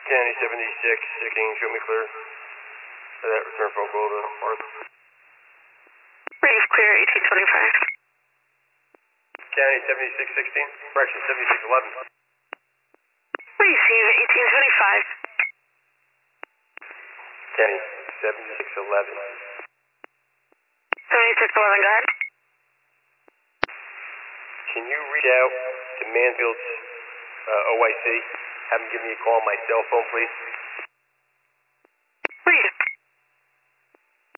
County 76, 16, show me clear. For that return phone call to Arthur. Brief clear, 1825. County 76, 16, correction, 76, 11. Receive 1825. County 76, 11. 7611, go ahead. Can you reach out to Mansfield's OIC? Have him give me a call on my cell phone, please?